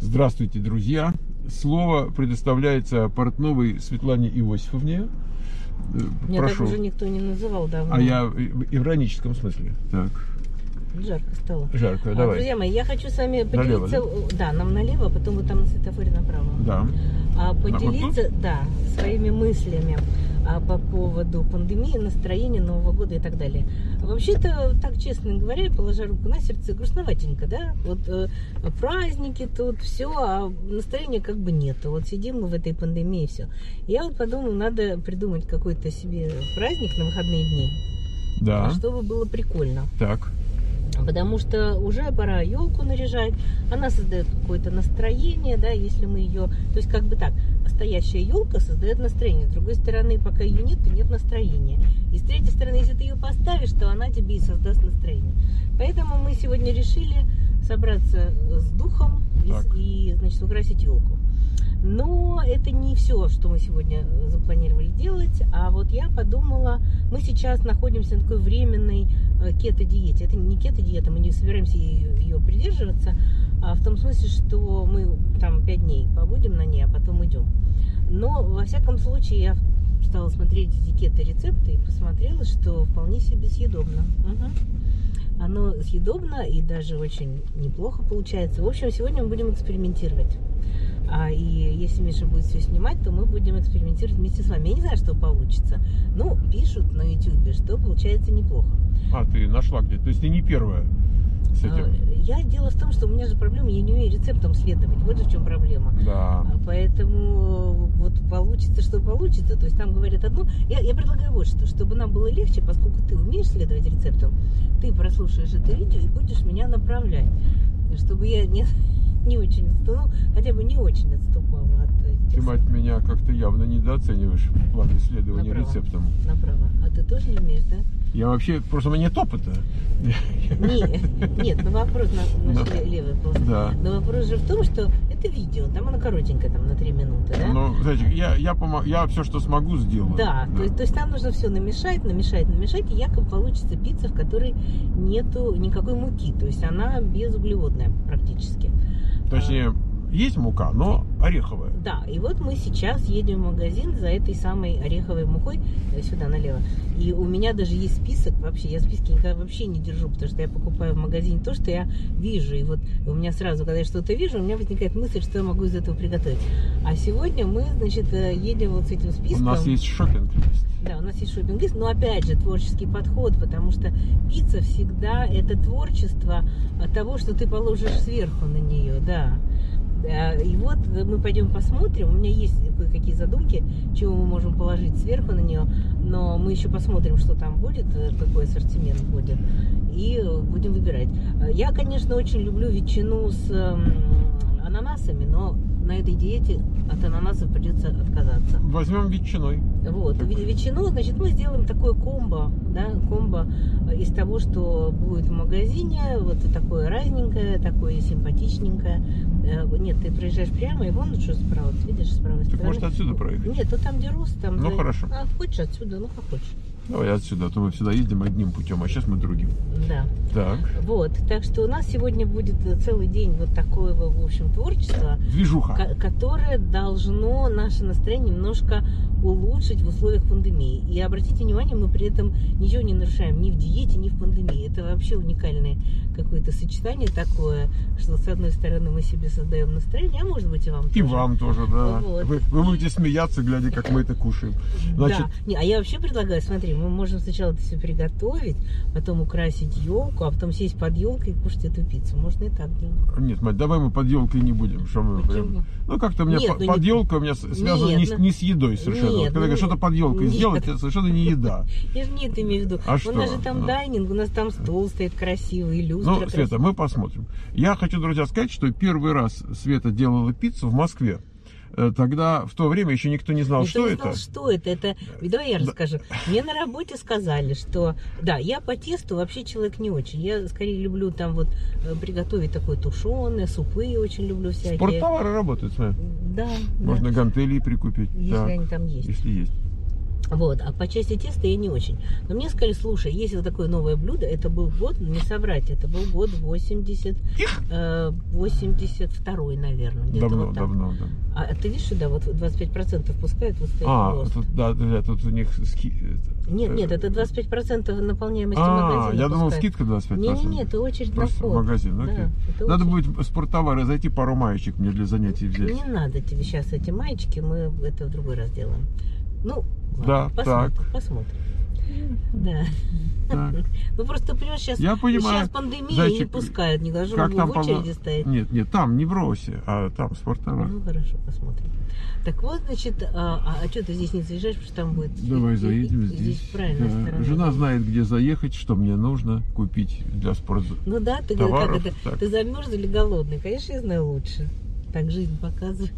Здравствуйте, друзья! Слово предоставляется Портновой Светлане Иосифовне. Меня Прошу. так уже никто не называл давно. А я в ироническом смысле. Так. Жарко стало. Жарко, давай. Друзья мои, я хочу с вами поделиться... Налево, да, нам налево, потом вот там на светофоре направо. Да. Поделиться, да, своими мыслями по поводу пандемии, настроения, Нового года и так далее. Вообще-то, так честно говоря, положа руку на сердце, грустноватенько, да? Вот праздники тут, все, а настроения как бы нету. Вот сидим мы в этой пандемии и все. Я вот подумала, надо придумать какой-то себе праздник на выходные дни. Да. Чтобы было прикольно. Так. Потому что уже пора елку наряжать, она создает какое-то настроение, да, если мы ее, то есть как бы так, настоящая елка создает настроение, с другой стороны, пока ее нет, то нет настроения, и с третьей стороны, если ты ее поставишь, то она тебе и создаст настроение. Поэтому мы сегодня решили собраться с духом и значит, украсить елку. Но это не все, что мы сегодня запланировали делать. А вот я подумала, мы сейчас находимся на такой временной кето-диете. Это не кето-диета, мы не собираемся ее придерживаться, а в том смысле, что мы там 5 дней побудем на ней, а потом идем. Но, во всяком случае, я стала смотреть эти кето-рецепты и посмотрела, что вполне себе съедобно. Угу. Оно съедобно и даже очень неплохо получается. В общем, сегодня мы будем экспериментировать. И если Миша будет все снимать, то мы будем экспериментировать вместе с вами. Я не знаю, что получится. Ну, пишут на YouTube, что получается неплохо. А, ты нашла где-то? То есть ты не первая с этим? Дело в том, что у меня же проблема, я не умею рецептам следовать. Вот же в чем проблема. Да. Поэтому вот получится, что получится. То есть там говорят одно. Я предлагаю вот что, чтобы нам было легче, поскольку ты умеешь следовать рецептам, ты прослушаешь это видео и будешь меня направлять. Чтобы я не очень отступала, хотя бы не очень отступала от этих. Ты, мать, меня как-то явно недооцениваешь в плане исследования рецептам. Направо. А ты тоже не умеешь, да? Я вообще, просто у меня нет опыта. Нет, но вопрос на левый полосе. Да. Но вопрос же в том, что это видео, там оно коротенькое, там на 3 минуты, да? Ну, знаете, я все, что смогу, сделаю. Да. То есть там нужно все намешать, и якобы получится пицца, в которой нету никакой муки. То есть она безуглеводная практически. Точнее, есть мука, но ореховая. Да, и вот мы сейчас едем в магазин за этой самой ореховой мукой, сюда налево. И у меня даже есть список, вообще, я списки никогда вообще не держу, потому что я покупаю в магазине то, что я вижу. И вот у меня сразу, когда я что-то вижу, у меня возникает мысль, что я могу из этого приготовить. А сегодня мы, значит, едем вот с этим списком. У нас есть шопинг-лист. Да, у нас есть шопинг-лист, но опять же творческий подход, потому что пицца всегда это творчество от того, что ты положишь сверху на нее, да. И вот мы пойдем посмотрим. У меня есть кое-какие задумки, чего мы можем положить сверху на нее, но мы еще посмотрим, что там будет, какой ассортимент будет, и будем выбирать. Я, конечно, очень люблю ветчину с ананасами, но на этой диете от ананасов придется отказаться. Возьмем ветчиной. Вот, ветчину, значит, мы сделаем такое комбо, да, комбо из того, что будет в магазине, вот такое разненькое, такое симпатичненькое. Нет, ты проезжаешь прямо, и вон что справа, видишь, с правой стороны. Так может отсюда проехать? Нет, то там где рост, там... Ну, хорошо. А, хочешь отсюда, ну, как хочешь. Давай отсюда, а то мы всегда ездим одним путем, а сейчас мы другим. Да. Так. Вот, так что у нас сегодня будет целый день вот такое, в общем, творчество. Движуха. Которое должно наше настроение немножко улучшить в условиях пандемии. И обратите внимание, мы при этом ничего не нарушаем ни в диете, ни в пандемии. Это вообще уникальное какое-то сочетание такое, что с одной стороны мы себе создаем настроение, а может быть и вам тоже. И вам тоже, да. Вот. Вы будете смеяться, глядя, как мы это кушаем. Значит... Да. Не, а я вообще предлагаю, смотри, мы можем сначала это все приготовить, потом украсить елку, а потом сесть под елкой и кушать эту пиццу. Можно и так делать. Нет, мать, давай мы под елкой не будем. Что мы прям... Ну, как-то у меня под елкой у меня связано не с едой совершенно. Нет, вот, когда что-то под елкой сделать, это совершенно не еда. Я же не это имею в виду. У нас же там дайнинг, у нас там стол стоит красивый, люстра. Ну, Света, мы посмотрим. Я хочу, друзья, сказать, что первый раз Света делала пиццу в Москве. Тогда, в то время, еще никто не знал, что это. Что это? Давай я расскажу. Мне на работе сказали, что... Да, я по тесту вообще человек не очень. Я скорее люблю там вот приготовить такое тушеное, супы очень люблю всякие. Спорттовары работают, смотри. Да. Можно гантели прикупить. Если они там есть. Если есть. Вот, а по части теста я не очень. Но мне сказали, слушай, есть вот такое новое блюдо, это был год, не соврать, это был год 82-й, наверное. Давно, вот давно. А ты видишь, сюда вот 25% пускают, вот стоит лост. Тут, да, тут у них Нет, это 25% наполняемости магазина. Я думал, пускают. скидка 25%. Нет, это очередь просто на вход. магазин, окей. Да, надо будет в спорттовары зайти, пару маечек мне для занятий взять. Не надо тебе сейчас эти маечки, мы это в другой раз делаем. Ну, да, ладно, так. Посмотрим. Да. Так. Ну просто, понимаешь, сейчас пандемия, зайчик, не пускают, не должно в очереди стоять. Нет, там, не в Росе, а там спорттовар. Ну хорошо, посмотрим. Так вот, значит, а что ты здесь не заезжаешь, потому что там будет... Давай заедем здесь. Правильная сторона. Жена знает, где заехать, что мне нужно купить для спортзала. Ну да, ты товаров, как это? Ты замерз или голодный? Конечно, я знаю лучше. Так жизнь показывает.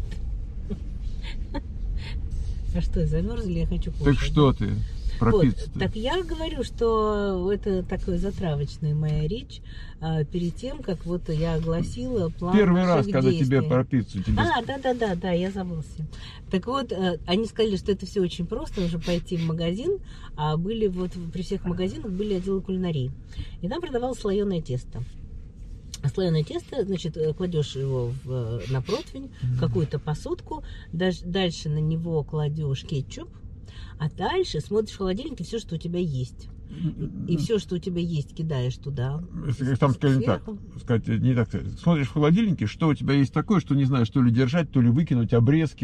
А что, замерз или я хочу кушать? Так что ты? Вот, так я говорю, что это такая затравочная моя речь перед тем, как вот я огласила план Первый раз, действий. когда тебе про пиццу. Да, я забыла все. Так вот, они сказали, что это все очень просто, нужно пойти в магазин, а были вот при всех магазинах были отделы кулинарии. И там продавалось слоеное тесто. Слоеное тесто, значит, кладешь его на противень, какую-то посудку, дальше на него кладешь кетчуп, а дальше смотришь в холодильнике все, что у тебя есть. И все, что у тебя есть, кидаешь туда. Там, скажем так, не так. Смотришь в холодильнике, что у тебя есть такое, что не знаешь, то ли держать, то ли выкинуть, обрезки,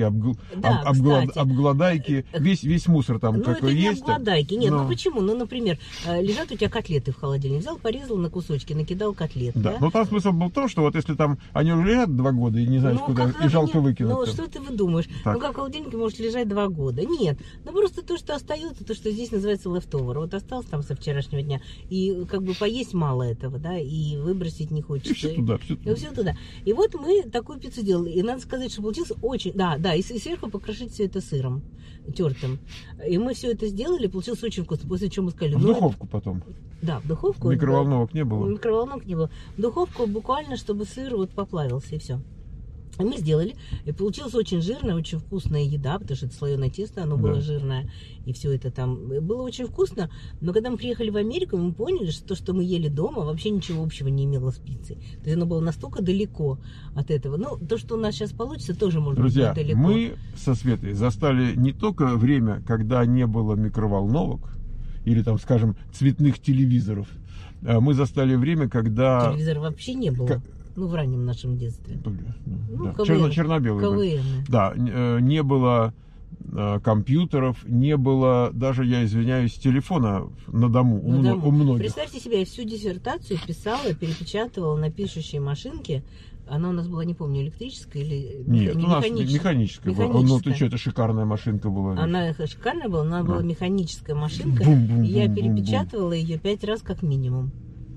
обгладайки, весь мусор там какой есть. Ну, это не обгладайки, нет, ну почему? Ну, например, лежат у тебя котлеты в холодильнике, взял, порезал на кусочки, накидал котлет. Да, но там смысл был в том, что вот если там они уже лежат 2 года и не знаешь, куда, и жалко выкинуть. Ну, что ты выдумаешь? Ну, как в холодильнике может лежать 2 года? Нет, ну просто то, что остается, то, что здесь называется leftover. Вот осталось там со вчерашнего дня. И как бы поесть мало этого, да, и выбросить не хочется. И все туда, все туда. И вот мы такую пиццу делали. И надо сказать, что получилось очень... Да, и сверху покрошить все это сыром тертым. И мы все это сделали, получилось очень вкусно. После чего мы сказали... В духовку потом? Да, в духовку. Микроволновок не было? Микроволновок не было. В духовку буквально, чтобы сыр вот поплавился, и все. И мы сделали, и получилась очень жирная, очень вкусная еда, потому что это слоеное тесто, оно было жирное, и все это там было очень вкусно. Но когда мы приехали в Америку, мы поняли, что то, что мы ели дома, вообще ничего общего не имело с пиццей. То есть оно было настолько далеко от этого. Ну, то, что у нас сейчас получится, тоже может быть далеко. Друзья, мы со Светой застали не только время, когда не было микроволновок, или там, скажем, цветных телевизоров. Мы застали время, когда... Телевизора вообще не было. Ну, в раннем нашем детстве. Да. Черно-белые. Да, не было компьютеров, не было даже, я извиняюсь, телефона на дому, у многих. Представьте себе, я всю диссертацию писала, перепечатывала на пишущей машинке. Она у нас была, не помню, электрическая или нет, у нас механическая была. Ну, ты что, это шикарная машинка была. Она шикарная была, но она была механическая машинка. И я перепечатывала ее 5 раз как минимум.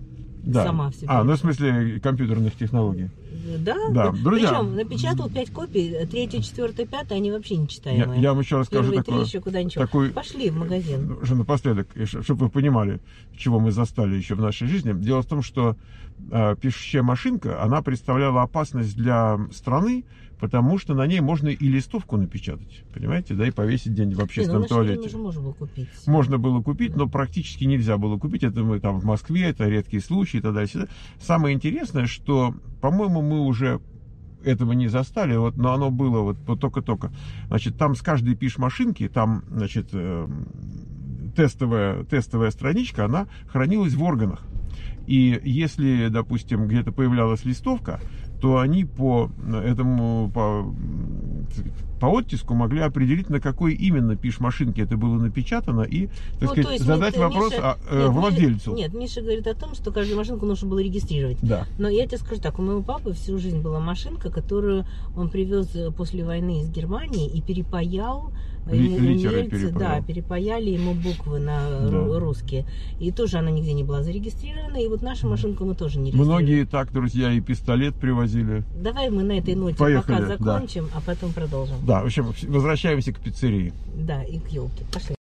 Да. Сама в себе. Ну в смысле компьютерных технологий. Да. Друзья. Причем напечатал 5 копий, 3, 4, 5, они вообще нечитаемые. Я вам еще расскажу такой... Пошли в магазин. Напоследок, чтобы вы понимали, чего мы застали еще в нашей жизни. Дело в том, что пишущая машинка, она представляла опасность для страны, потому что на ней можно и листовку напечатать, понимаете, да, и повесить где-нибудь в общественном туалете. Можно было купить. Можно было купить, но практически нельзя было купить. Это мы там в Москве, это редкие случаи и так далее. Самое интересное, что, по-моему, мы уже этого не застали, но оно было вот только-только. Значит, там с каждой пиш-машинки, там, значит, тестовая страничка, она хранилась в органах. И если, допустим, где-то появлялась листовка, то они по оттиску могли определить, на какой именно пиш-машинке это было напечатано, и, так сказать, задать вопрос владельцу. Нет, Миша говорит о том, что каждую машинку нужно было регистрировать. Да. Но я тебе скажу так, у моего папы всю жизнь была машинка, которую он привез после войны из Германии и перепаял. Литеры перепаяли ему буквы на русские. И тоже она нигде не была зарегистрирована. И вот нашу машинку мы тоже не регистрировали. Многие так, друзья, и пистолет привозили. Давай мы на этой ноте пока закончим, а потом продолжим. Да, в общем, возвращаемся к пиццерии. Да, и к елке. Пошли.